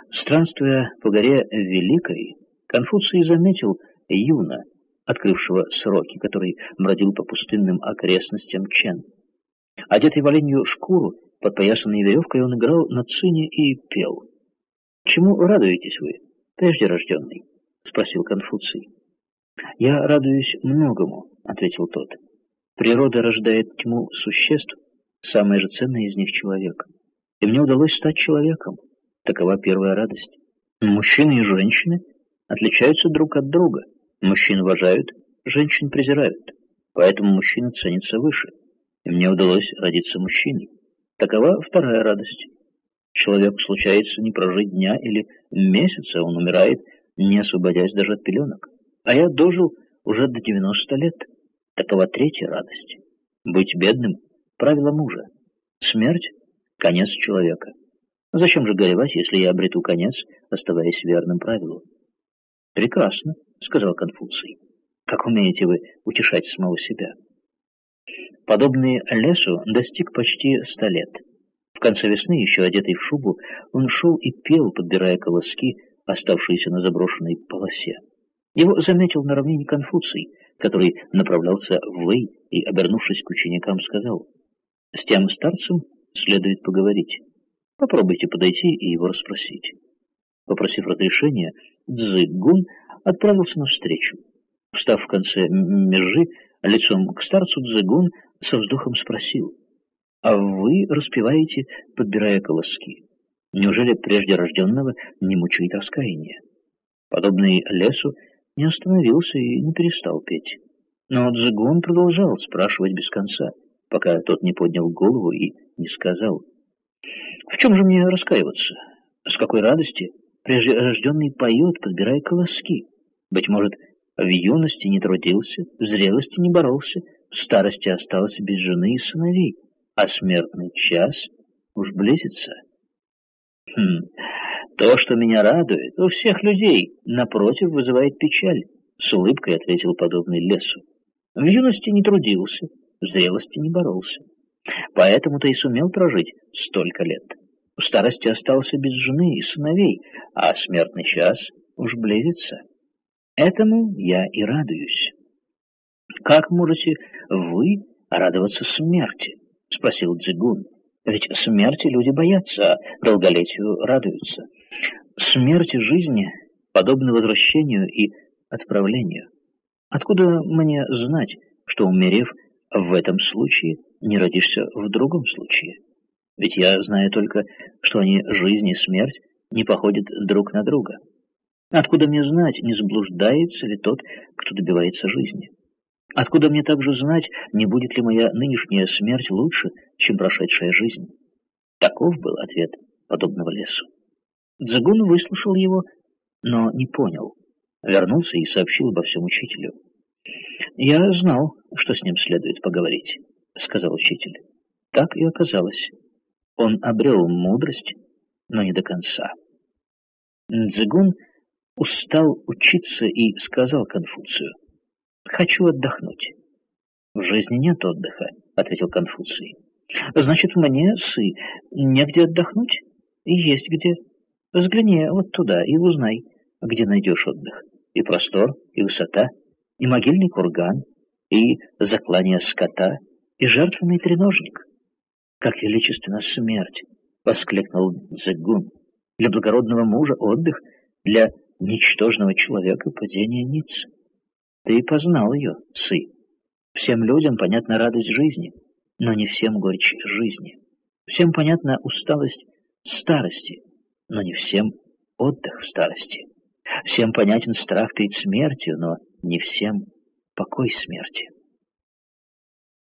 Странствуя по горе Великой, Конфуций заметил Юна, открывшего сроки, который бродил по пустынным окрестностям Чен. Одетый в оленью шкуру, подпоясанный веревкой, он играл на цине и пел. «Чему радуетесь вы, преждерожденный?» — спросил Конфуций. «Я радуюсь многому», — ответил тот. «Природа рождает тьму существ, самое же ценное из них — человек. И мне удалось стать человеком. Такова первая радость. Мужчины и женщины отличаются друг от друга. Мужчин уважают, женщин презирают. Поэтому мужчина ценится выше. И мне удалось родиться мужчиной. Такова вторая радость. Человеку случается не прожить дня или месяца, он умирает, не освободясь даже от пеленок. А я дожил уже до 90 лет. Такова третья радость. Быть бедным — правило мужа. Смерть — конец человека. Зачем же горевать, если я обрету конец, оставаясь верным правилу? «Прекрасно», — сказал Конфуций. «Как умеете вы утешать самого себя?» Подобный лесу достиг почти 100 лет. В конце весны, еще одетый в шубу, он шел и пел, подбирая колоски, оставшиеся на заброшенной полосе. Его заметил на равнине Конфуций, который направлялся в Вэй и, обернувшись к ученикам, сказал: «С тем старцем следует поговорить. Попробуйте подойти и его расспросить». Попросив разрешения, Цзыгун отправился навстречу. Встав в конце межи, лицом к старцу, Цзыгун со вздохом спросил: «А вы распеваете, подбирая колоски. Неужели прежде рожденного не мучает раскаяние?» Подобный лесу не остановился и не перестал петь. Но Цзыгун продолжал спрашивать без конца, пока тот не поднял голову и не сказал: «В чем же мне раскаиваться? С какой радости прежде рожденный поет, подбирая колоски? Быть может, в юности не трудился, в зрелости не боролся, в старости остался без жены и сыновей, а смертный час уж близится. То, что меня радует, у всех людей, напротив, вызывает печаль», — с улыбкой ответил подобный лесу. «В юности не трудился, в зрелости не боролся. Поэтому-то и сумел прожить столько лет. В старости остался без жены и сыновей, а смертный час уж близится. Этому я и радуюсь». «Как можете вы радоваться смерти?» — спросил Цзыгун. «Ведь смерти люди боятся, а долголетию радуются. Смерти жизни подобны возвращению и отправлению. Откуда мне знать, что, умерев в этом случае, не родишься в другом случае? Ведь я знаю только, что они, жизнь и смерть, не походят друг на друга. Откуда мне знать, не заблуждается ли тот, кто добивается жизни? Откуда мне также знать, не будет ли моя нынешняя смерть лучше, чем прошедшая жизнь?» Таков был ответ подобного лесу. Цзыгун выслушал его, но не понял. Вернулся и сообщил обо всем учителю. «Я знал, что с ним следует поговорить», — сказал учитель. Так и оказалось. Он обрел мудрость, но не до конца. Цзыгун устал учиться и сказал Конфуцию: «Хочу отдохнуть». «В жизни нет отдыха», — ответил Конфуций. «Значит, мне, Сы, негде отдохнуть? И есть где. Взгляни вот туда и узнай, где найдешь отдых. И простор, и высота, и могильный курган, и заклание скота, и жертвенный треножник». «Как величественна смерть!» — воскликнул Цзыгун. «Для благородного мужа отдых, для ничтожного человека падение ниц. Ты познал ее, Сы. Всем людям понятна радость жизни, но не всем горечь жизни. Всем понятна усталость старости, но не всем отдых в старости. Всем понятен страх перед смертью, но не всем покой смерти».